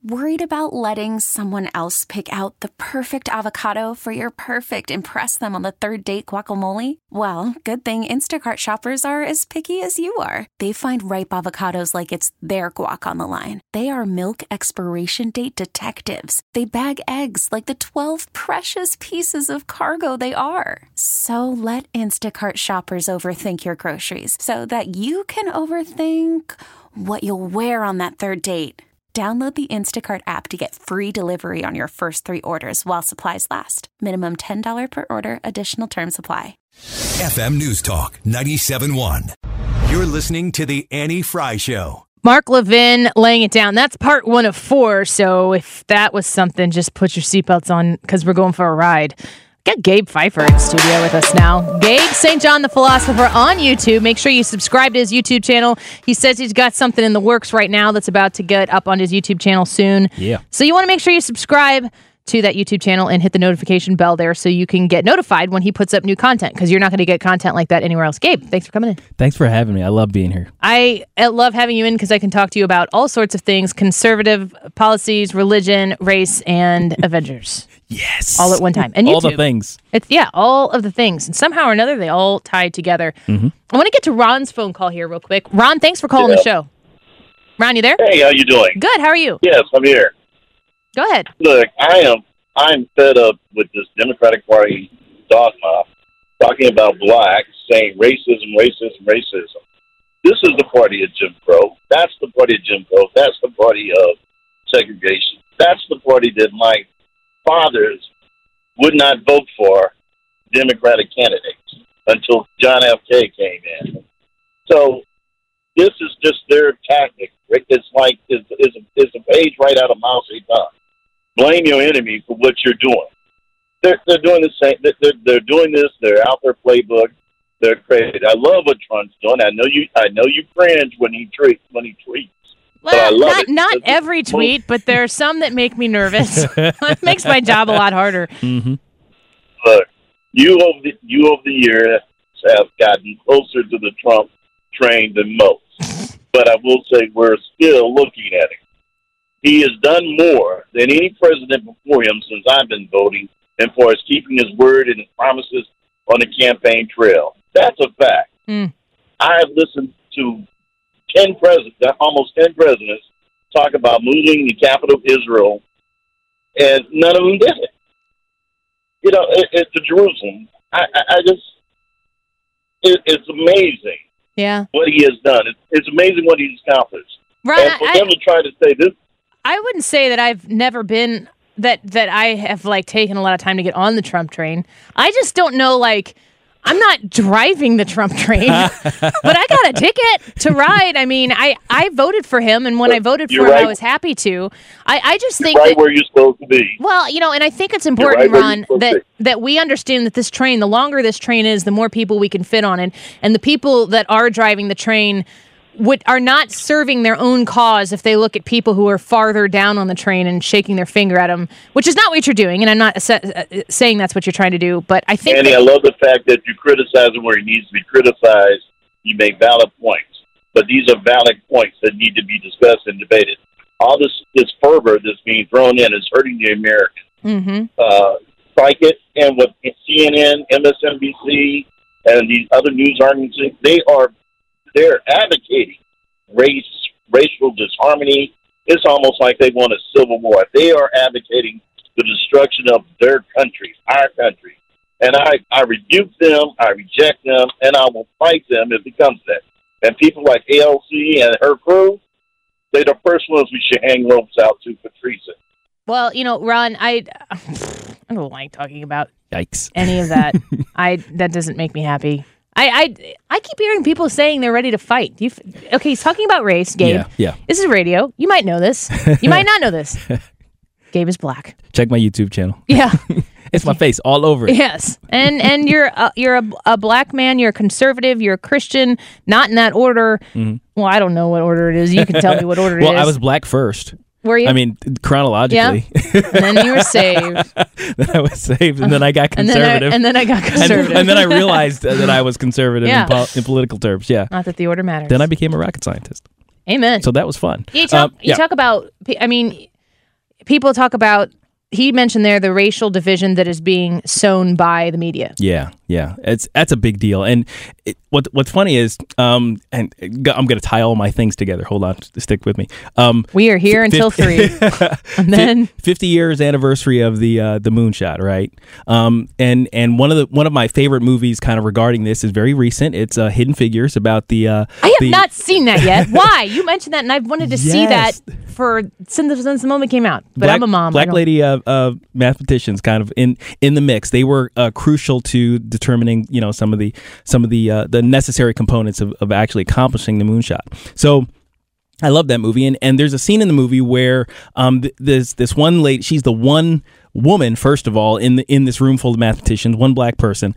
Worried about letting someone else pick out the perfect avocado for your perfect impress them on the third date guacamole? Well, good thing Instacart shoppers are as picky as you are. They find ripe avocados like it's their guac on the line. They are milk expiration date detectives. They bag eggs like the 12 precious pieces of cargo they are. So let Instacart shoppers overthink your groceries so that you can overthink what you'll wear on that third date. Download the Instacart app to get free delivery on your first 3 orders while supplies last. Minimum $10 per order. Additional terms apply. FM News Talk 97.1. You're listening to The Annie Fry Show. Mark Levin laying it down. That's part 1 of 4. So if that was something, just put your seatbelts on because we're going for a ride. Got Gabe Pfeiffer in studio with us now. Gabe St. John the Philosopher on YouTube. Make sure you subscribe to his YouTube channel. He says he's got something in the works right now that's about to get up on his YouTube channel soon. Yeah. So you want to make sure you subscribe to that YouTube channel and hit the notification bell there so you can get notified when he puts up new content because you're not going to get content like that anywhere else. Gabe, thanks for coming in. Thanks for having me. I love being here. I love having you in because I can talk to you about all sorts of things, conservative policies, religion, race, and Avengers. Yes. All at one time. And YouTube. All the things. All of the things. And somehow or another, they all tie together. Mm-hmm. I want to get to Ron's phone call here real quick. Ron, thanks for calling the show. Ron, you there? Hey, how you doing? Good. How are you? Yes, I'm here. Go ahead. Look, I'm fed up with this Democratic Party dogma talking about blacks, saying racism. This is the party of Jim Crow. That's the party of Jim Crow. That's the party of segregation. That's the party that my fathers would not vote for Democratic candidates until John F. K. came in. So this is just their tactic. It's like it's a page right out of Mao Zedong. Blame your enemy for what you're doing. They're doing the same. They're doing this. They're out their playbook. They're crazy. I love what Trump's doing. I know you cringe when he tweets. Well, not every tweet, but there are some that make me nervous. It makes my job a lot harder. Mm-hmm. Look, you over the years have gotten closer to the Trump train than most. But I will say we're still looking at him. He has done more than any president before him since I've been voting, and for his keeping his word and his promises on the campaign trail. That's a fact. I have listened to almost 10 presidents talk about moving the capital of Israel, and none of them did it. It's to Jerusalem. It's amazing. Yeah. What he has done. It's amazing what he's accomplished. Right. And for them to try to say this. I wouldn't say that I've never been that I have taken a lot of time to get on the Trump train. I just don't know I'm not driving the Trump train, but I got a ticket to ride. I mean, I voted for him, and when I voted for him, I was happy to. I just think right where you're supposed to be. Well, and I think it's important, Ron, that we understand that this train, the longer this train is, the more people we can fit on it, and the people that are driving the train are not serving their own cause if they look at people who are farther down on the train and shaking their finger at them, which is not what you're doing, and I'm not saying that's what you're trying to do, but I think... Annie, I love the fact that you criticize him where he needs to be criticized. You make valid points, but these are valid points that need to be discussed and debated. All this fervor that's being thrown in is hurting the Americans. Mm-hmm. Strike it, and with CNN, MSNBC, and these other news organizations, they're advocating racial disharmony. It's almost like they want a civil war. They are advocating the destruction of their country, our country. And I rebuke them, I reject them, and I will fight them if it comes to that. And people like ALC and her crew, they're the first ones we should hang ropes out to for treason. Well, Ron, I don't like talking about Yikes. any of that. That doesn't make me happy. I keep hearing people saying they're ready to fight. Okay, he's talking about race, Gabe. Yeah. This is radio. You might know this. You might not know this. Gabe is black. Check my YouTube channel. Yeah. It's my face all over it. Yes. And you're a black man, you're a conservative, you're a Christian, not in that order. Mm-hmm. Well, I don't know what order it is. You can tell me what order it is. Well, I was black first. Were you? I mean, chronologically. Yeah. And then you were saved. Then I was saved, and then I got conservative. And then I got conservative. And then I realized that I was conservative in political terms. Yeah. Not that the order matters. Then I became a rocket scientist. Amen. So that was fun. You talk about, I mean, people talk about, he mentioned there the racial division that is being sown by the media. Yeah. That's a big deal. And what's funny is, and I'm going to tie all my things together. Hold on, stick with me. We are here until 3, and then 50 years anniversary of the moonshot, right? And one of my favorite movies, kind of regarding this, is very recent. It's Hidden Figures, about the. I have not seen that yet. Why? You mentioned that, and I've wanted to see that since the moment it came out. But I'm a mom. Black lady mathematicians, kind of in the mix. They were crucial to determining, some of the necessary components of actually accomplishing the moonshot. So I love that movie, and there's a scene in the movie where there's this one lady. She's the one woman, first of all, in this room full of mathematicians, one black person,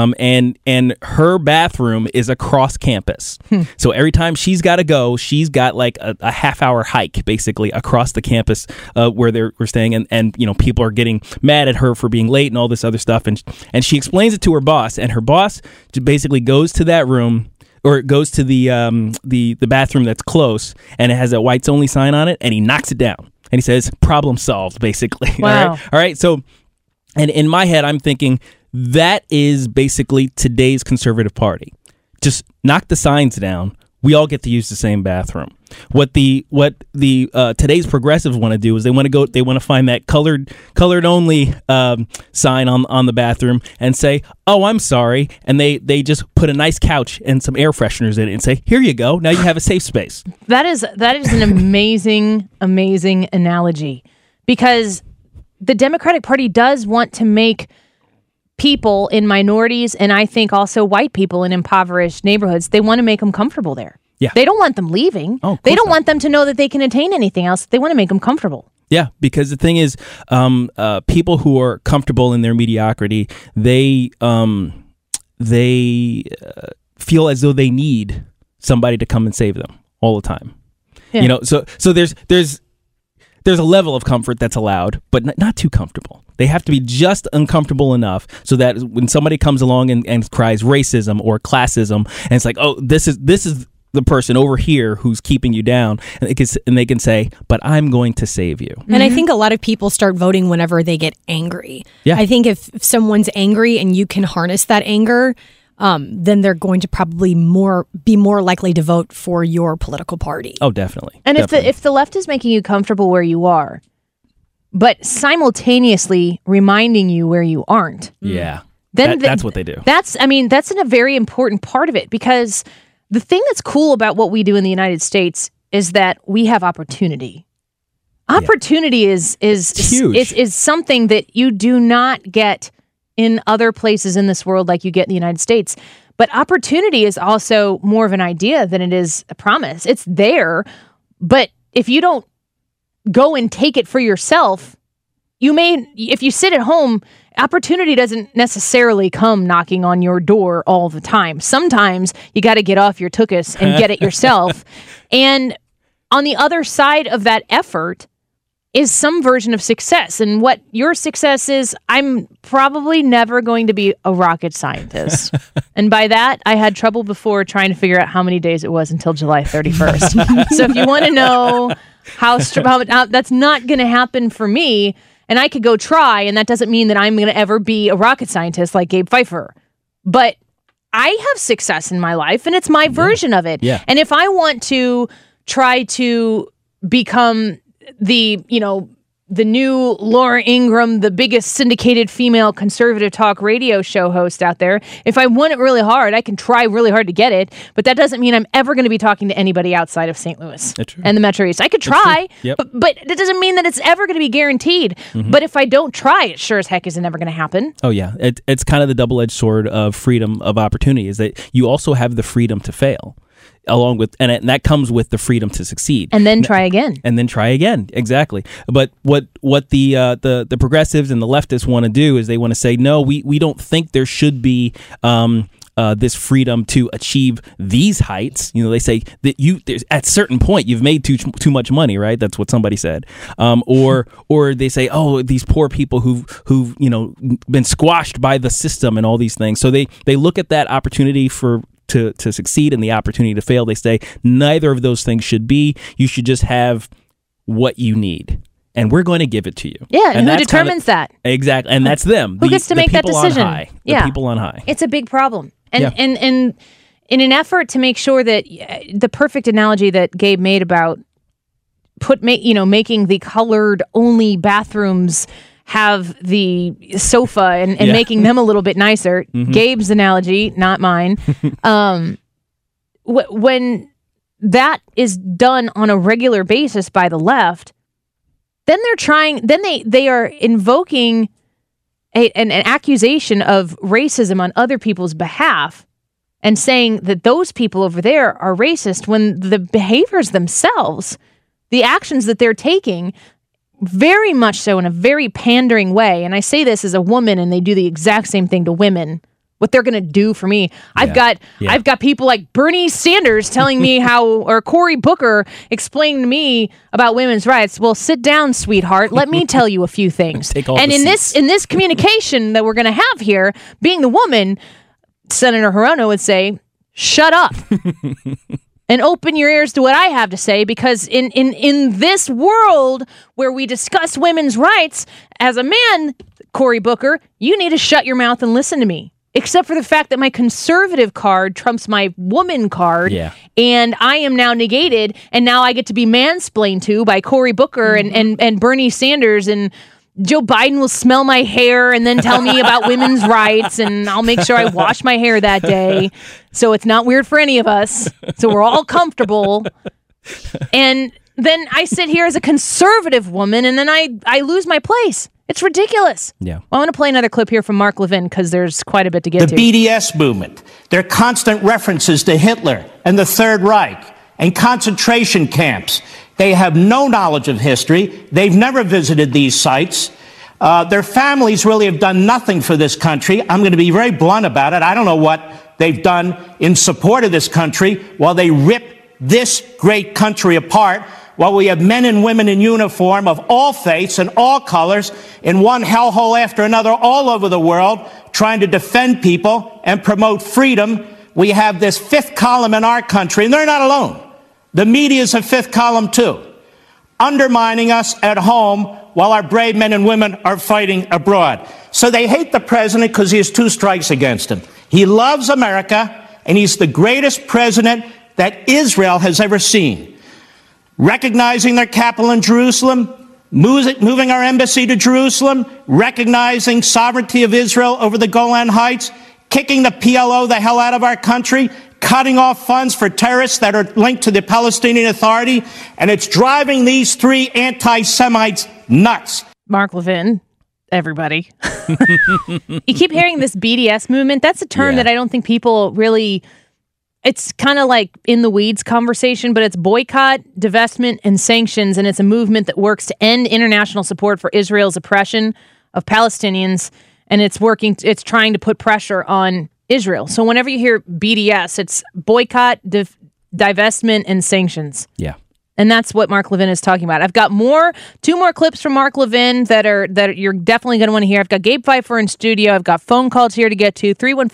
and her bathroom is across campus. So every time she's got to go, she's got like a half-hour hike basically across the campus where we're staying, and people are getting mad at her for being late and all this other stuff, and she explains it to her boss, and her boss basically goes to that room, or it goes to the bathroom that's close, and it has a whites only sign on it, and he knocks it down. And he says, problem solved, basically. Wow. All right. So, and in my head, I'm thinking that is basically today's conservative party. Just knock the signs down. We all get to use the same bathroom. What the today's progressives want to do is they want to find that colored only sign on the bathroom and say, oh, I'm sorry, and they just put a nice couch and some air fresheners in it and say, here you go, now you have a safe space. That is an amazing analogy, because the Democratic Party does want to make people in minorities, and I think also white people in impoverished neighborhoods, they want to make them comfortable there. Yeah. They don't want them leaving. They don't want them to know that they can attain anything else. They want to make them comfortable. Yeah, because the thing is, people who are comfortable in their mediocrity, they feel as though they need somebody to come and save them all the time. Yeah. So there's a level of comfort that's allowed, but not too comfortable. They have to be just uncomfortable enough so that when somebody comes along and cries racism or classism, and it's like, oh, this is the person over here who's keeping you down, and they can say, but I'm going to save you. And I think a lot of people start voting whenever they get angry. Yeah. I think if someone's angry and you can harness that anger, then they're going to probably be more likely to vote for your political party. Oh, definitely. And definitely. if the left is making you comfortable where you are, but simultaneously reminding you where you aren't. Yeah. Then that's what they do. That's a very important part of it, because the thing that's cool about what we do in the United States is that we have opportunity. Opportunity is huge. Is something that you do not get in other places in this world like you get in the United States. But opportunity is also more of an idea than it is a promise. It's there, but if you don't go and take it for yourself, if you sit at home, opportunity doesn't necessarily come knocking on your door all the time. Sometimes you got to get off your tuchus and get it yourself. And on the other side of that effort is some version of success. And what your success is, I'm probably never going to be a rocket scientist. And by that, I had trouble before trying to figure out how many days it was until July 31st. So if you want to know how that's not going to happen for me, and I could go try, and that doesn't mean that I'm going to ever be a rocket scientist like Gabe Pfeiffer. But I have success in my life, and it's my version of it. Yeah. And if I want to try to become the new Laura Ingraham, the biggest syndicated female conservative talk radio show host out there, if I want it really hard, I can try really hard to get it, but that doesn't mean I'm ever going to be talking to anybody outside of St. Louis and the Metro East. I could try, but it doesn't mean that it's ever going to be guaranteed. Mm-hmm. But if I don't try, it sure as heck isn't ever going to happen. Oh, yeah. It's kind of the double-edged sword of freedom of opportunity, is that you also have the freedom to fail. Along with, and that comes with the freedom to succeed, and then try again, exactly. But what the progressives and the leftists want to do is they want to say, no, we don't think there should be this freedom to achieve these heights. They say that there's at a certain point you've made too much money, right? That's what somebody said. Or they say, oh, these poor people who've been squashed by the system and all these things. So they look at that opportunity to succeed and the opportunity to fail. They say neither of those things should be. You should just have what you need. and we're going to give it to you. Yeah, and who determines that? Exactly, and that's them. Who gets to make that decision? The people on high. It's a big problem. And in an effort to make sure that the perfect analogy that Gabe made about making the colored only bathrooms have the sofa and making them a little bit nicer. Mm-hmm. Gabe's analogy, not mine. When that is done on a regular basis by the left, then they are invoking an accusation of racism on other people's behalf and saying that those people over there are racist when the behaviors themselves, the actions that they're taking, very much so in a very pandering way. And I say this as a woman, and they do the exact same thing to women. What they're going to do for me. I've got people like Bernie Sanders telling me or Cory Booker explaining to me about women's rights. Well, sit down, sweetheart. Let me tell you a few things. And in this communication that we're going to have here, being the woman, Senator Hirono would say, shut up and open your ears to what I have to say, because in this world where we discuss women's rights, as a man, Cory Booker, you need to shut your mouth and listen to me. Except for the fact that my conservative card trumps my woman card, and I am now negated, and now I get to be mansplained to by Cory Booker and Bernie Sanders, and Joe Biden will smell my hair and then tell me about women's rights, and I'll make sure I wash my hair that day, so it's not weird for any of us, so we're all comfortable. And then I sit here as a conservative woman, and then I lose my place. It's ridiculous. Yeah. Well, I want to play another clip here from Mark Levin because there's quite a bit to get to. The BDS movement, their constant references to Hitler and the Third Reich and concentration camps. They have no knowledge of history. They've never visited these sites. Their families really have done nothing for this country. I'm going to be very blunt about it. I don't know what they've done in support of this country while they rip this great country apart, while we have men and women in uniform of all faiths and all colors in one hellhole after another all over the world trying to defend people and promote freedom. We have this fifth column in our country, and they're not alone. The media is a fifth column too, undermining us at home while our brave men and women are fighting abroad. So they hate the president because he has two strikes against him. He loves America, and he's the greatest president that Israel has ever seen. Recognizing their capital in Jerusalem, moving our embassy to Jerusalem, recognizing sovereignty of Israel over the Golan Heights, kicking the PLO the hell out of our country, cutting off funds for terrorists that are linked to the Palestinian Authority, and it's driving these three anti-Semites nuts. Mark Levin, everybody. You keep hearing this BDS movement. That's a term that I don't think people really... It's kind of like in the weeds conversation, but it's boycott, divestment, and sanctions, and it's a movement that works to end international support for Israel's oppression of Palestinians, and it's trying to put pressure on Israel. So whenever you hear BDS, it's boycott, divestment, and sanctions. Yeah. And that's what Mark Levin is talking about. I've got two more clips from Mark Levin that you're definitely going to want to hear. I've got Gabe Pfeiffer in studio. I've got phone calls here to get to.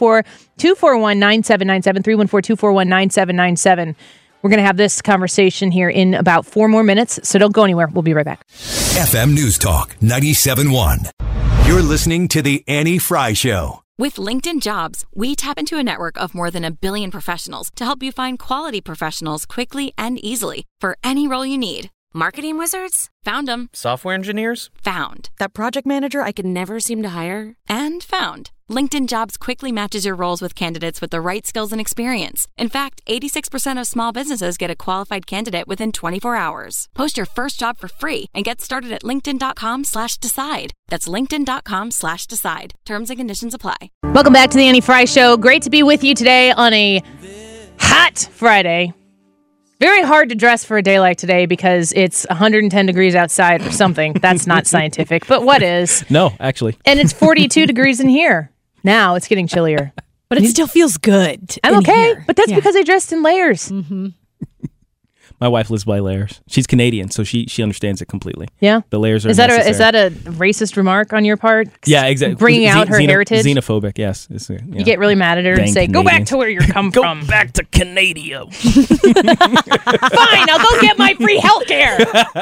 314-241-9797, 314-241-9797. We're going to have this conversation here in about 4 more minutes, so don't go anywhere. We'll be right back. FM News Talk 97.1. You're listening to The Annie Fry Show. With LinkedIn Jobs, we tap into a network of more than 1 billion professionals to help you find quality professionals quickly and easily for any role you need. Marketing wizards? Found them. Software engineers? Found. That project manager I could never seem to hire? And found. LinkedIn Jobs quickly matches your roles with candidates with the right skills and experience. In fact, 86% of small businesses get a qualified candidate within 24 hours. Post your first job for free and get started at linkedin.com/decide. That's linkedin.com/decide. Terms and conditions apply. Welcome back to the Annie Fry Show. Great to be with you today on a hot Friday. Very hard to dress for a day like today because it's 110 degrees outside or something. That's not scientific, but what is? No, actually. And it's 42 degrees in here. Now it's getting chillier. But it still feels good. I'm okay, but that's because I dressed in layers. Mm-hmm. My wife lives by layers. She's Canadian, so she understands it completely. Yeah, the layers are. Is that a racist remark on your part? Yeah, exactly. Bringing out her heritage. Xenophobic. Yes. You get really mad at her and say, "Go back to where you come from. Go back to Canada." Fine, I'll go get my free health care.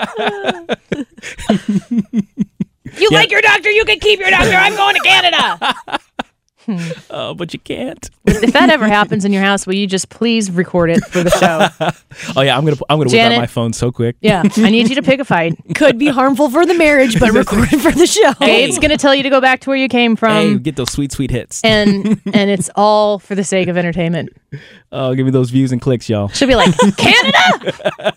You like your doctor, you can keep your doctor. I'm going to Canada. Oh, but you can't. If that ever happens in your house, will you just please record it for the show? Oh yeah, I'm gonna whip out my phone so quick. Yeah, I need you to pick a fight. Could be harmful for the marriage, but record it for the show. Gabe's gonna tell you to go back to where you came from. Hey, get those sweet hits. And it's all for the sake of entertainment. Oh, give me those views and clicks, y'all. She'll be like, Canada.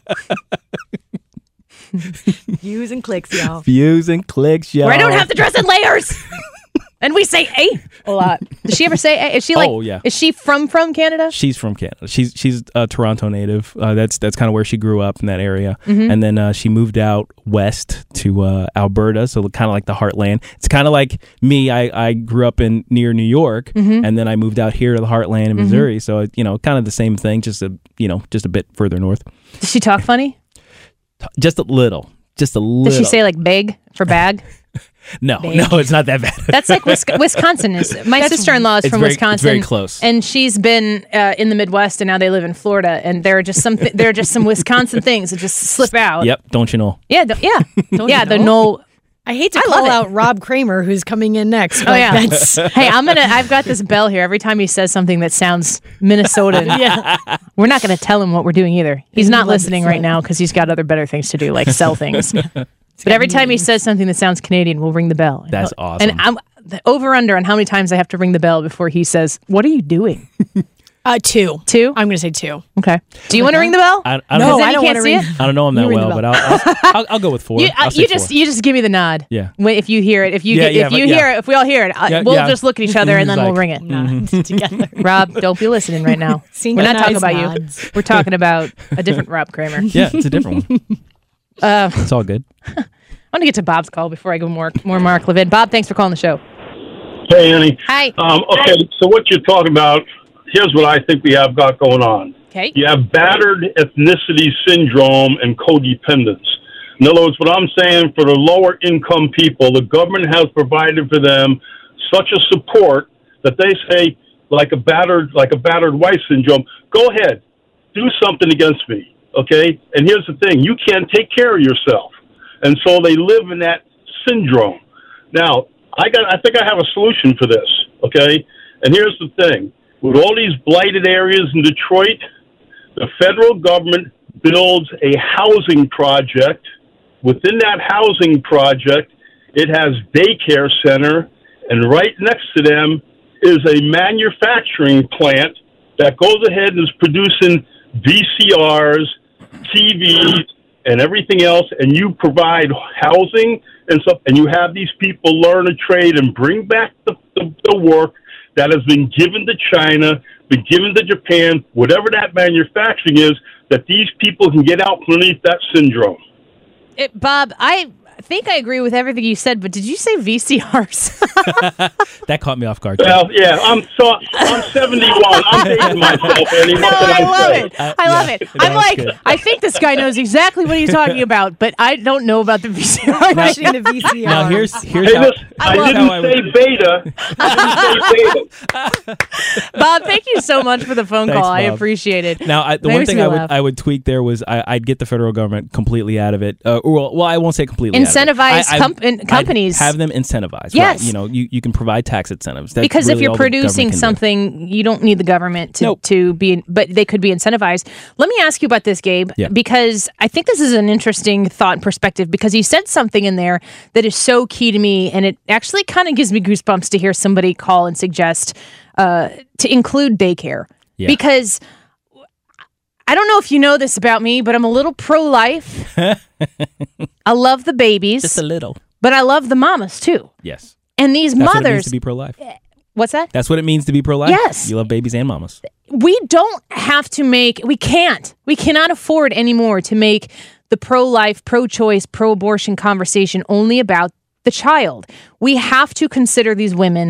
Views and clicks, y'all. Views and clicks, y'all. Where I don't have to dress in layers. And we say a lot. Does she ever say a? Is she like? Oh, yeah. Is she from Canada? She's from Canada. She's a Toronto native. That's kind of where she grew up in that area. Mm-hmm. And then she moved out west to Alberta, so kind of like the heartland. It's kind of like me. I grew up near New York, and then I moved out here to the heartland in Missouri. So kind of the same thing, just a bit further north. Does she talk funny? Just a little. Does she say like bag for bag? No, it's not that bad. That's like Wisconsin is. My sister-in-law is from Wisconsin. It's very close, and she's been in the Midwest, and now they live in Florida. And there are just some Wisconsin things that just slip out. Yep, don't you know? Yeah, the no. I hate to call out Rob Kramer, who's coming in next. Oh yeah. Hey, I've got this bell here. Every time he says something that sounds Minnesotan, we're not going to tell him what we're doing either. He's not listening right now because he's got other better things to do, like sell things. But every time he says something that sounds Canadian, we'll ring the bell. That's awesome. And I'm over under on how many times I have to ring the bell before he says, "What are you doing?" 2. 2? I'm going to say 2. Okay. Do you want to ring the bell? I don't know. I don't want to ring. I don't know him that well, but I'll go with 4. You just give me the nod. Yeah. If you hear it, if we all hear it, we'll just look at each other and then we'll ring it together. Rob, don't be listening right now. We're not talking about you. We're talking about a different Rob Kramer. Yeah, it's a different one. It's all good. I want to get to Bob's call before I go more Mark Levin. Bob, thanks for calling the show. Hey, Annie. Hi. Okay, so what you're talking about, here's what I think we have got going on. Okay. You have battered ethnicity syndrome and codependence. In other words, what I'm saying, for the lower income people, the government has provided for them such a support that they say, like a battered wife syndrome, go ahead, do something against me, okay? And here's the thing, you can't take care of yourself. And so they live in that syndrome. Now, I think I have a solution for this, okay? And here's the thing. With all these blighted areas in Detroit, the federal government builds a housing project. Within that housing project, it has daycare center, and right next to them is a manufacturing plant that goes ahead and is producing VCRs, TVs, and everything else, and you provide housing and stuff, and you have these people learn a trade and bring back the work that has been given to China, been given to Japan, whatever that manufacturing is, that these people can get out underneath that syndrome. Bob, I think I agree with everything you said, but did you say VCRs? That caught me off guard. Well, yeah, I'm 71. I'm dating myself. No, I love it. I love it. I'm like, good. I think this guy knows exactly what he's talking about, but I don't know about the VCR. The VCR. Now here's hey, how I didn't say beta. Bob, thank you so much for the phone Thanks, call. Bob. I appreciate it. Now, the one thing I would tweak there was I'd get the federal government completely out of it. Well, I won't say completely. Incentivize companies. I'd have them incentivized. Yes. Right? You can provide tax incentives. That's because really if you're producing something, you don't need the government to be, but they could be incentivized. Let me ask you about this, Gabe, because I think this is an interesting thought and perspective, because you said something in there that is so key to me, and it actually kind of gives me goosebumps to hear somebody call and suggest to include daycare. Yeah. Because I don't know if you know this about me, but I'm a little pro-life. I love the babies. Just a little. But I love the mamas, too. Yes. And these That's mothers... what it means to be pro-life. What's that? That's what it means to be pro-life? Yes. You love babies and mamas. We don't have to make... We cannot afford anymore to make the pro-life, pro-choice, pro-abortion conversation only about the child. We have to consider these women who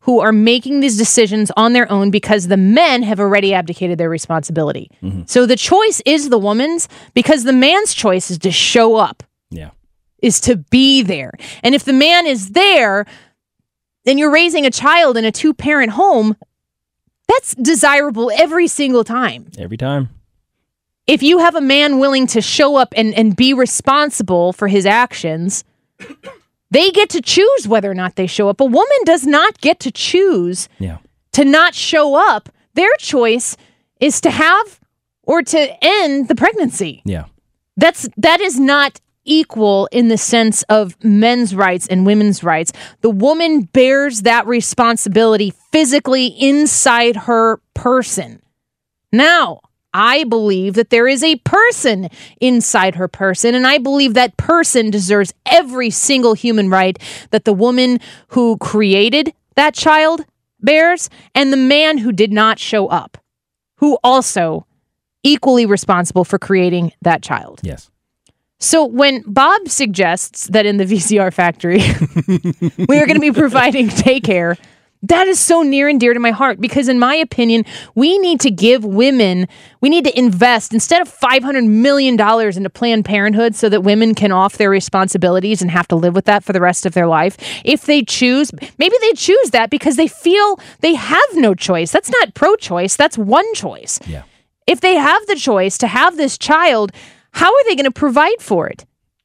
who are making these decisions on their own because the men have already abdicated their responsibility. Mm-hmm. So the choice is the woman's, because the man's choice is to show up. Yeah. Is to be there. And if the man is there and you're raising a child in a 2-parent home, that's desirable every single time. Every time. If you have a man willing to show up and be responsible for his actions, they get to choose whether or not they show up. A woman does not get to choose to not show up. Their choice is to have or to end the pregnancy. Yeah. That is not equal in the sense of men's rights and women's rights. The woman bears that responsibility physically inside her person. Now, I believe that there is a person inside her person, and I believe that person deserves every single human right that the woman who created that child bears, and the man who did not show up, who also equally responsible for creating that child. Yes. So when Bob suggests that in the VCR factory, we are going to be providing daycare, that is so near and dear to my heart, because in my opinion, we need to give women, we need to invest, instead of $500 million into Planned Parenthood so that women can off their responsibilities and have to live with that for the rest of their life. If they choose, maybe they choose that because they feel they have no choice. That's not pro-choice. That's one choice. Yeah. If they have the choice to have this child, how are they going to provide for it?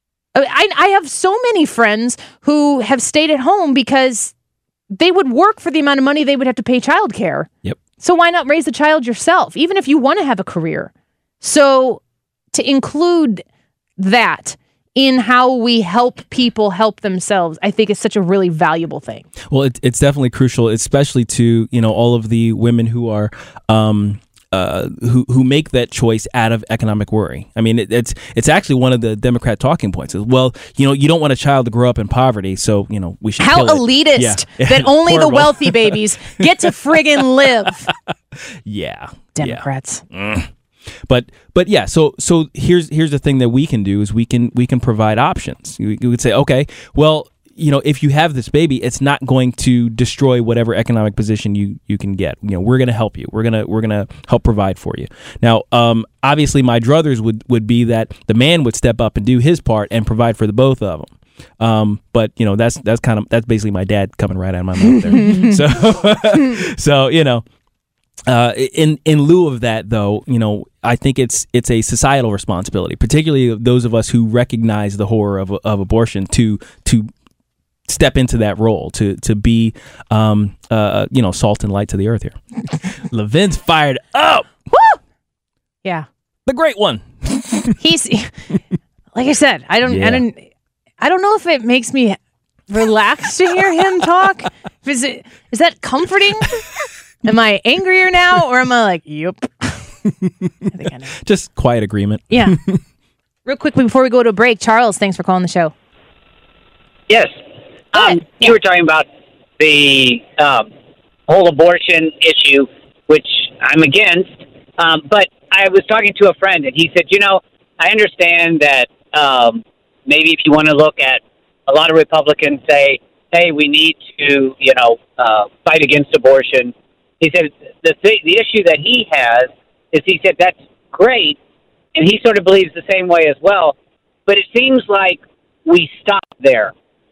I have so many friends who have stayed at home because they would work for the amount of money they would have to pay childcare. Yep. So why not raise the child yourself, even if you want to have a career? So to include that in how we help people help themselves, I think is such a really valuable thing. Well, it's definitely crucial, especially to, all of the women who are who make that choice out of economic worry. I mean, it's actually one of the Democrat talking points. Well, you don't want a child to grow up in poverty, so we should. How kill it. elitist Yeah. that only Horrible. the wealthy babies get to friggin' live. Yeah, Democrats. Yeah. But yeah, so here's the thing that we can do is we can provide options. You would say, okay, well, if you have this baby, it's not going to destroy whatever economic position you can get. We're going to help you. We're going to help provide for you. Now, obviously, my druthers would be that the man would step up and do his part and provide for the both of them. But that's basically my dad coming right out of my mouth there. So in lieu of that, though, I think it's a societal responsibility, particularly those of us who recognize the horror of abortion, to step into that role, to be salt and light to the earth here. Levin's fired up. Woo! Yeah, the great one. He's like I said. I don't know if it makes me relaxed to hear him talk. Is that comforting? Am I angrier now, or am I like, yep? I think I know. Just quiet agreement. Yeah. Real quickly before we go to a break, Charles, thanks for calling the show. Yes. You were talking about the whole abortion issue, which I'm against. But I was talking to a friend, and he said, I understand that maybe if you want to look at a lot of Republicans say, hey, we need to, fight against abortion. He said the issue that he has is, he said, that's great, and he sort of believes the same way as well. But it seems like we stop there.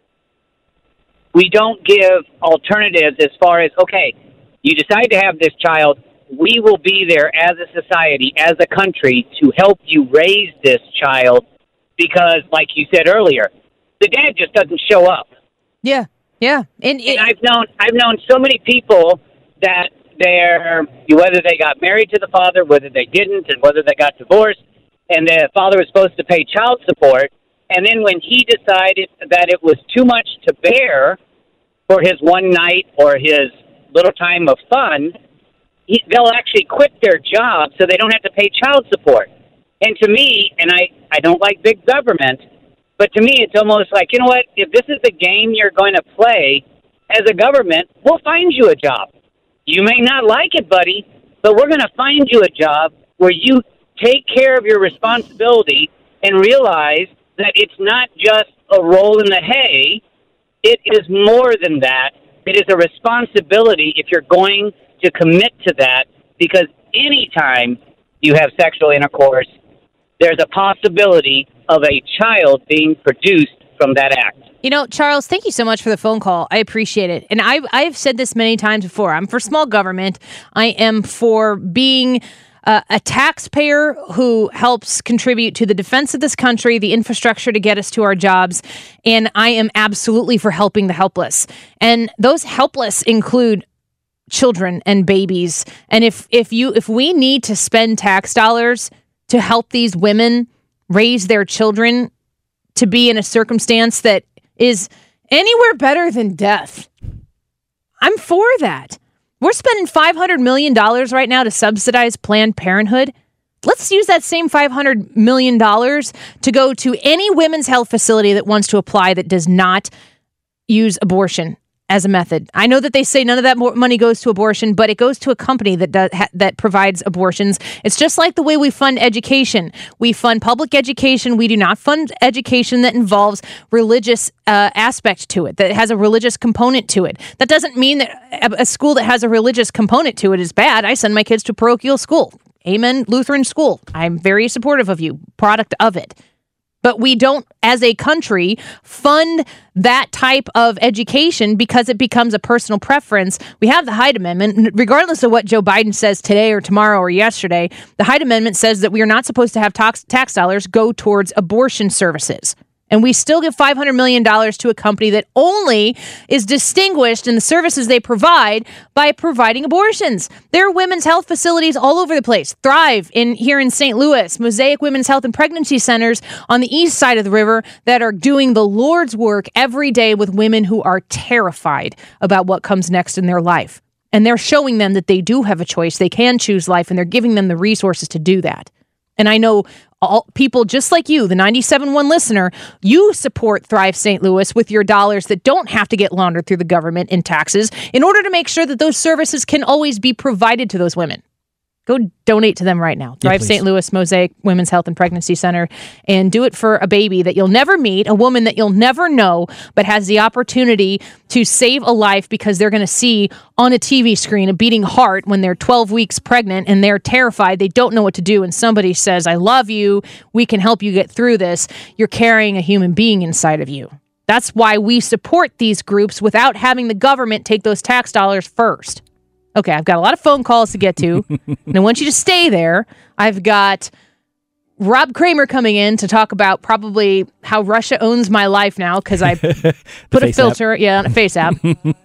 We don't give alternatives as far as, okay, you decide to have this child, we will be there as a society, as a country, to help you raise this child, because, like you said earlier, the dad just doesn't show up. Yeah, yeah. And I've known so many people that whether they got married to the father, whether they didn't, and whether they got divorced, and the father was supposed to pay child support, and then when he decided that it was too much to bear for his one night or his little time of fun, they'll actually quit their job so they don't have to pay child support. And to me, and I don't like big government, but to me it's almost like, you know what, if this is the game you're going to play as a government, we'll find you a job. You may not like it, buddy, but we're going to find you a job where you take care of your responsibility and realize that it's not just a roll in the hay. It is more than that. it is a responsibility if you're going to commit to that, because anytime you have sexual intercourse, there's a possibility of a child being produced from that act. You know, Charles, thank you so much for the phone call. I appreciate it. And I've said this many times before. I'm for small government. I am for being a taxpayer who helps contribute to the defense of this country, the infrastructure to get us to our jobs. And I am absolutely for helping the helpless. And those helpless include children and babies. And if we need to spend tax dollars to help these women raise their children to be in a circumstance that is anywhere better than death, I'm for that. We're spending $500 million right now to subsidize Planned Parenthood. Let's use that same $500 million to go to any women's health facility that wants to apply that does not use abortion as a method. I know that they say none of that money goes to abortion, but it goes to a company that provides abortions. It's just like the way we fund education. We fund public education. We do not fund education that involves religious aspect to it, that has a religious component to it. That doesn't mean that a school that has a religious component to it is bad. I send my kids to parochial school. Amen, Lutheran school. I'm very supportive of you, product of it. But we don't, as a country, fund that type of education because it becomes a personal preference. We have the Hyde Amendment. Regardless of what Joe Biden says today or tomorrow or yesterday, the Hyde Amendment says that we are not supposed to have tax dollars go towards abortion services. And we still give $500 million to a company that only is distinguished in the services they provide by providing abortions. There are women's health facilities all over the place. Thrive here in St. Louis, Mosaic Women's Health and Pregnancy Centers on the east side of the river that are doing the Lord's work every day with women who are terrified about what comes next in their life. And they're showing them that they do have a choice. They can choose life, and they're giving them the resources to do that. And I know all people just like you, the 97.1 listener, you support Thrive St. Louis with your dollars that don't have to get laundered through the government in taxes in order to make sure that those services can always be provided to those women. Go donate to them right now. Thrive St. Louis, Mosaic Women's Health and Pregnancy Center, and do it for a baby that you'll never meet, a woman that you'll never know, but has the opportunity to save a life because they're going to see on a TV screen a beating heart when they're 12 weeks pregnant and they're terrified. They don't know what to do. And somebody says, I love you. We can help you get through this. You're carrying a human being inside of you. That's why we support these groups without having the government take those tax dollars first. Okay, I've got a lot of phone calls to get to, and I want you to stay there. I've got Rob Kramer coming in to talk about probably how Russia owns my life now because I put a filter, on a face app.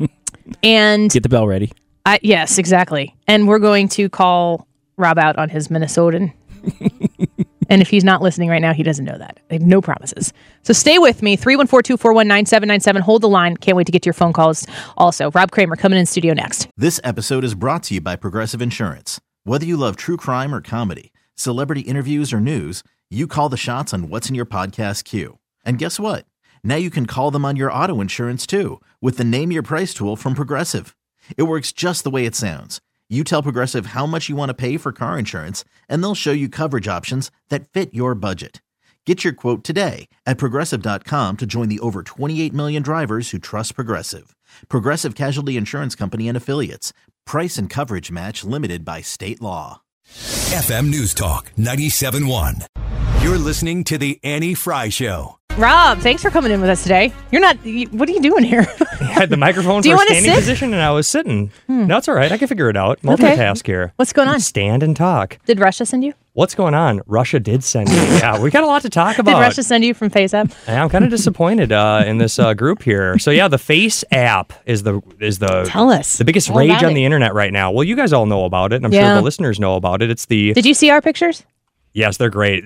And get the bell ready. Yes, exactly. And we're going to call Rob out on his Minnesotan. And if he's not listening right now, he doesn't know that. I have no promises. So stay with me. 314-241-9797. Hold the line. Can't wait to get to your phone calls. Also, Rob Kramer coming in studio next. This episode is brought to you by Progressive Insurance. Whether you love true crime or comedy, celebrity interviews or news, you call the shots on what's in your podcast queue. And guess what? Now you can call them on your auto insurance too with the Name Your Price tool from Progressive. It works just the way it sounds. You tell Progressive how much you want to pay for car insurance, and they'll show you coverage options that fit your budget. Get your quote today at Progressive.com to join the over 28 million drivers who trust Progressive. Progressive Casualty Insurance Company and Affiliates. Price and coverage match limited by state law. FM News Talk 97.1. You're listening to The Annie Fry Show. Rob, thanks for coming in with us today. What are you doing here? I had the microphone for a standing position and I was sitting. No, it's all right. I can figure it out. Multitask here. What's going on? Stand and talk. Did Russia send you? What's going on? Russia did send me. Yeah, we got a lot to talk about. Did Russia send you from Face App? Yeah, I'm kind of disappointed in this group here. So yeah, the Face App is the Tell us the biggest rage on the internet right now. Well, you guys all know about it, and I'm sure the listeners know about it. It's the. Did you see our pictures? Yes, they're great.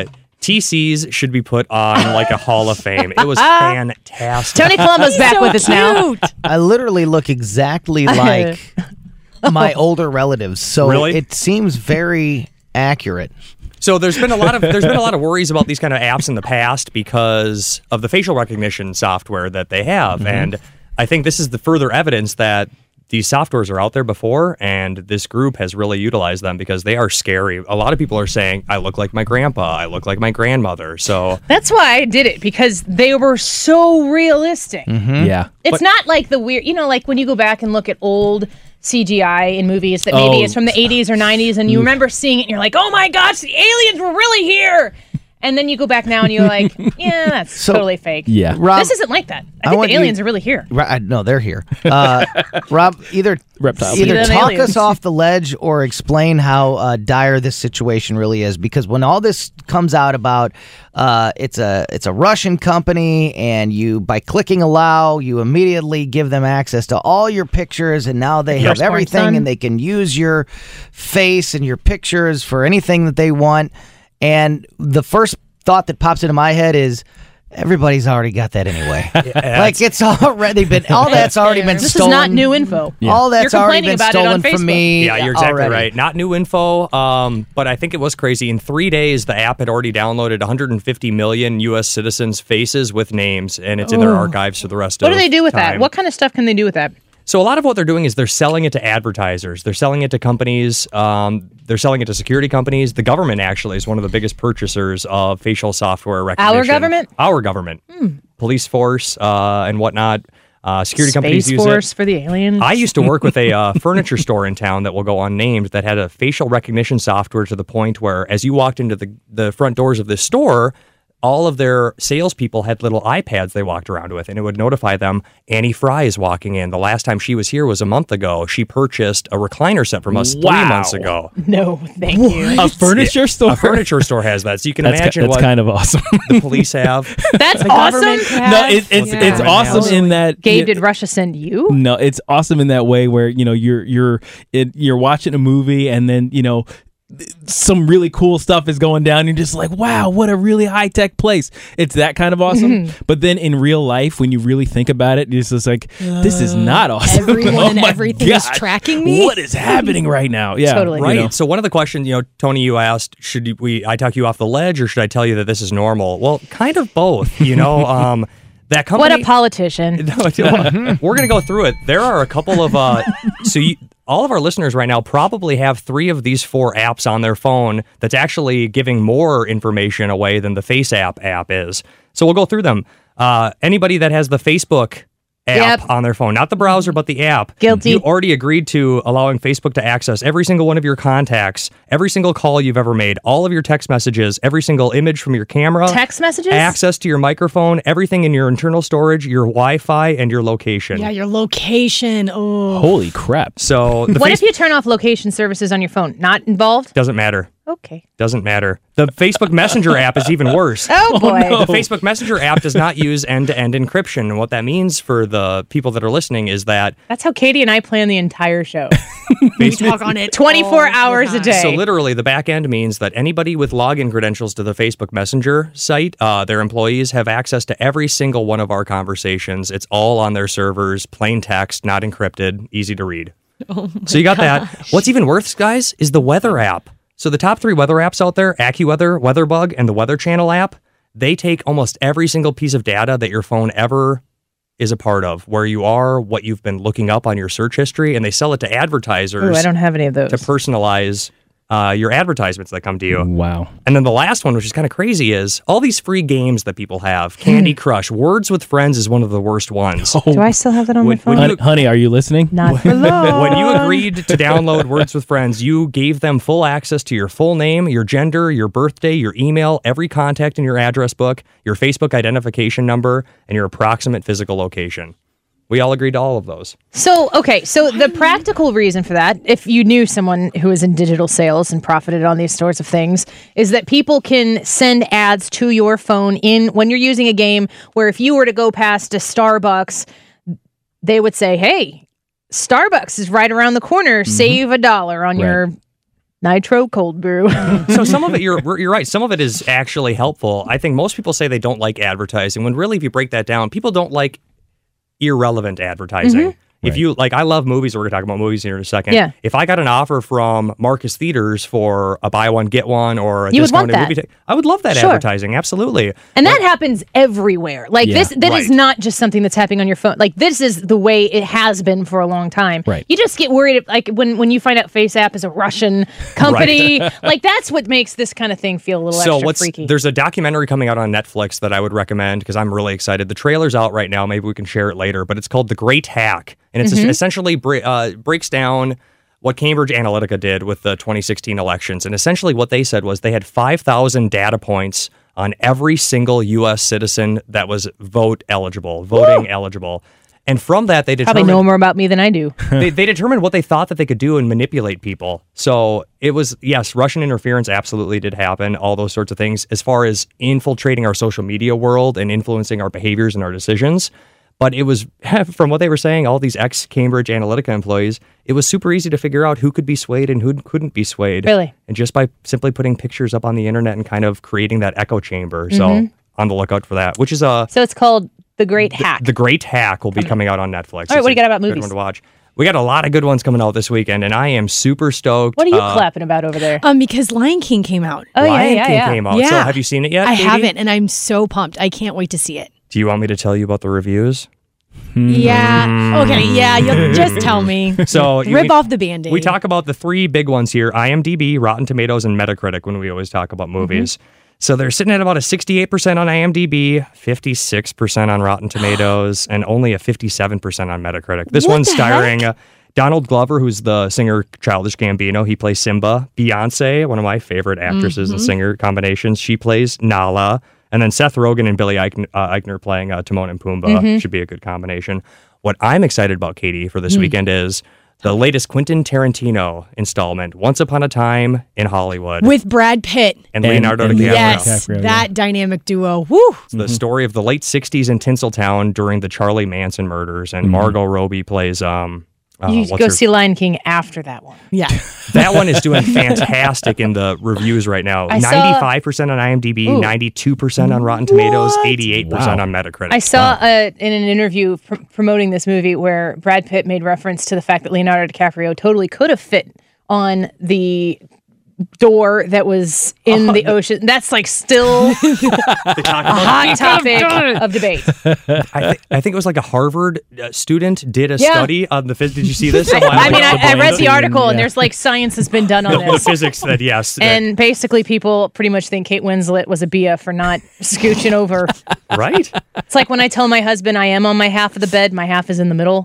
TCs should be put on like a Hall of Fame. It was fantastic. Tony Colombo's back with us now. I literally look exactly like my older relatives, so it seems very accurate. So there's been a lot of worries about these kind of apps in the past because of the facial recognition software that they have, and I think this is the further evidence that these softwares are out there before, and this group has really utilized them because they are scary. A lot of people are saying, I look like my grandpa, I look like my grandmother. So that's why I did it, because they were so realistic. Mm-hmm. Yeah. It's not like the weird, like when you go back and look at old CGI in movies that maybe it's from the 80s or 90s, and you remember seeing it and you're like, oh my gosh, the aliens were really here. And then you go back now and you're like, yeah, that's totally fake. Yeah. Rob, this isn't like that. I think the aliens are really here. No, they're here. Rob, either talk us off the ledge or explain how dire this situation really is. Because when all this comes out about it's a Russian company, and you, by clicking allow, you immediately give them access to all your pictures, and now they have everything, and they can use your face and your pictures for anything that they want. And the first thought that pops into my head is, everybody's already got that anyway. It's already been, all that's already been stolen. This is not new info. Yeah. All that's already been stolen from me. Yeah, you're exactly right. Not new info, but I think it was crazy. In 3 days, the app had already downloaded 150 million U.S. citizens' faces with names, and it's in their archives for the rest of the time. What do they do with that? What kind of stuff can they do with that? So a lot of what they're doing is they're selling it to advertisers. They're selling it to companies. They're selling it to security companies. The government actually is one of the biggest purchasers of facial software recognition. Our government? Our government. Police force and whatnot. Security companies use it. Space Force for the aliens. I used to work with a furniture store in town that will go unnamed that had a facial recognition software to the point where as you walked into the front doors of this store, all of their salespeople had little iPads they walked around with, and it would notify them, Annie Fry is walking in. The last time she was here was a month ago. She purchased a recliner set from us 3 months ago. No, thank you. A furniture store? A furniture store has that. So you can imagine that's what kind of awesome. the police have. That's awesome. No, it's awesome in that. Gabe, did Russia send you? No, it's awesome in that way where, you're watching a movie and then, some really cool stuff is going down. You're just like, wow, what a really high-tech place. It's that kind of awesome. But then in real life, when you really think about it, it's just like, this is not awesome. Everyone and everything is tracking me. What is happening right now? Yeah, totally. Right. So one of the questions, Tony, you asked, should I talk you off the ledge or should I tell you that this is normal? Well, kind of both, That company, what a politician. We're going to go through it. There are a couple of all of our listeners right now probably have 3 of these 4 apps on their phone that's actually giving more information away than the FaceApp app is. So we'll go through them. Anybody that has the Facebook app on their phone, not the browser, but the app. Guilty. You already agreed to allowing Facebook to access every single one of your contacts, every single call you've ever made, all of your text messages, every single image from your camera. Text messages? Access to your microphone, everything in your internal storage, your Wi-Fi, and your location. Yeah, your location. Oh. Holy crap. So what if you turn off location services on your phone? Not involved? Doesn't matter. Okay. Doesn't matter. The Facebook Messenger app is even worse. Oh, boy. The Facebook Messenger app does not use end-to-end encryption. And what that means for the people that are listening is that... That's how Katie and I plan the entire show. We talk on it 24 hours a day. So literally, the back end means that anybody with login credentials to the Facebook Messenger site, their employees have access to every single one of our conversations. It's all on their servers, plain text, not encrypted, easy to read. So you got that. What's even worse, guys, is the weather app. So the top 3 weather apps out there, AccuWeather, WeatherBug, and the Weather Channel app, they take almost every single piece of data that your phone ever is a part of, where you are, what you've been looking up on your search history, and they sell it to advertisers. Ooh, I don't have any of those. To personalize your advertisements that come to you. Wow. And then the last one, which is kind of crazy, is all these free games that people have. Candy Crush. Words with Friends is one of the worst ones. Do I still have that on my phone? Honey, are you listening? Not for long. When you agreed to download Words with Friends, you gave them full access to your full name, your gender, your birthday, your email, every contact in your address book, your Facebook identification number, and your approximate physical location. We all agreed to all of those. So the practical reason for that, if you knew someone who is in digital sales and profited on these sorts of things, is that people can send ads to your phone when you're using a game where if you were to go past a Starbucks, they would say, hey, Starbucks is right around the corner. Save $1 on your Nitro cold brew. So some of it, you're right. Some of it is actually helpful. I think most people say they don't like advertising, when really, if you break that down, people don't like irrelevant advertising. If you like, I love movies. We're going to talk about movies here in a second. Yeah. If I got an offer from Marcus Theaters for a buy one, get one, or a You would want discounted that. movie ticket, I would love that Sure. advertising. Absolutely. And that happens everywhere. Like that is not just something that's happening on your phone. Like this is the way it has been for a long time. Right. You just get worried like when you find out FaceApp is a Russian company. Like that's what makes this kind of thing feel a little extra freaky. There's a documentary coming out on Netflix that I would recommend because I'm really excited. The trailer's out right now. Maybe we can share it later, but it's called The Great Hack. And it's essentially breaks down what Cambridge Analytica did with the 2016 elections. And essentially what they said was they had 5,000 data points on every single U.S. citizen that was voting eligible. And from that, they determined... Probably know more about me than I do. they determined what they thought that they could do and manipulate people. So it was, yes, Russian interference absolutely did happen, all those sorts of things, as far as infiltrating our social media world and influencing our behaviors and our decisions. But it was, from what they were saying, all these ex-Cambridge Analytica employees, it was super easy to figure out who could be swayed and who couldn't be swayed. Really? And just by simply putting pictures up on the internet and kind of creating that echo chamber. So on the lookout for that, which is a... So it's called The Great Hack. The Great Hack will be coming out on Netflix. All right, what do you got about Good movies? one to watch. We got a lot of good ones coming out this weekend, and I am super stoked. What are you clapping about over there? Because Lion King came out. Oh, Lion yeah, King yeah. came out. Yeah. So have you seen it yet, I Katie? haven't, and I'm so pumped. I can't wait to see it. Do you want me to tell you about the reviews? Yeah. Okay. Yeah. You'll just tell me. So rip off the Band-Aid. We talk about the three big ones here: IMDb, Rotten Tomatoes, and Metacritic. When we always talk about movies, so they're sitting at about a 68% on IMDb, 56% on Rotten Tomatoes, and only a 57% on Metacritic. This What one's the starring heck? Donald Glover, who's the singer Childish Gambino. He plays Simba. Beyonce, one of my favorite actresses and singer combinations. She plays Nala. And then Seth Rogen and Billy Eichner playing Timon and Pumbaa should be a good combination. What I'm excited about, Katie, for this weekend is the latest Quentin Tarantino installment, Once Upon a Time in Hollywood. With Brad Pitt. And Leonardo DiCaprio. Yes, that dynamic duo. Woo! It's the story of the late 60s in Tinseltown during the Charlie Manson murders. And Margot Robbie plays... you go see Lion King after that one. Yeah. That one is doing fantastic in the reviews right now. 95% on IMDb, 92% on Rotten Tomatoes, 88% on Metacritic. I saw in an interview promoting this movie where Brad Pitt made reference to the fact that Leonardo DiCaprio totally could have fit on the door that was in the ocean. That's like still a hot topic of debate. I think it was like a Harvard student did a study on the physics. Did you see this? I read the article and there's like science has been done on the this. physics that, yes. And basically people pretty much think Kate Winslet was a Bia for not scooching over. Right? It's like when I tell my husband I am on my half of the bed, my half is in the middle.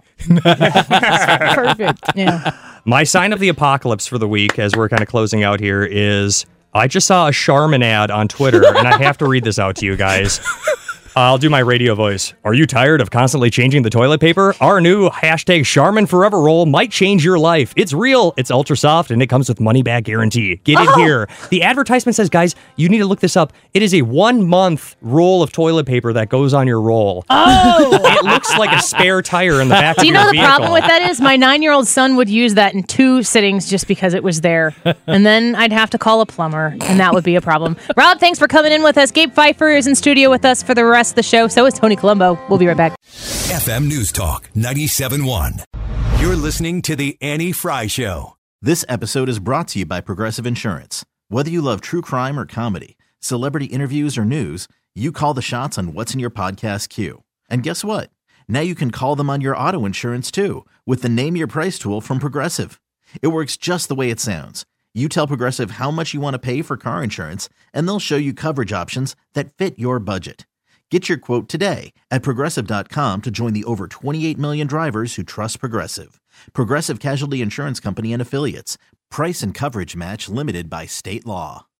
Perfect. Yeah. My sign of the apocalypse for the week, as we're kind of closing out here, is I just saw a Charmin ad on Twitter, and I have to read this out to you guys. I'll do my radio voice. Are you tired of constantly changing the toilet paper? Our new hashtag Charmin Forever Roll might change your life. It's real, it's ultra soft, and it comes with money back guarantee. Get it here. The advertisement says, guys, you need to look this up. It is a 1-month roll of toilet paper that goes on your roll. Oh! It looks like a spare tire in the back of Do you your know the vehicle. problem with that is my 9-year-old son would use that in 2 sittings just because it was there. And then I'd have to call a plumber, and that would be a problem. Rob, thanks for coming in with us. Gabe Pfeiffer is in studio with us for the rest of the show. So is Tony Colombo. We'll be right back. FM News Talk 97.1. You're listening to The Annie Fry Show. This episode is brought to you by Progressive Insurance. Whether you love true crime or comedy, celebrity interviews or news, you call the shots on what's in your podcast queue. And guess what? Now you can call them on your auto insurance too with the Name Your Price tool from Progressive. It works just the way it sounds. You tell Progressive how much you want to pay for car insurance, and they'll show you coverage options that fit your budget. Get your quote today at Progressive.com to join the over 28 million drivers who trust Progressive. Progressive Casualty Insurance Company and Affiliates. Price and coverage match limited by state law.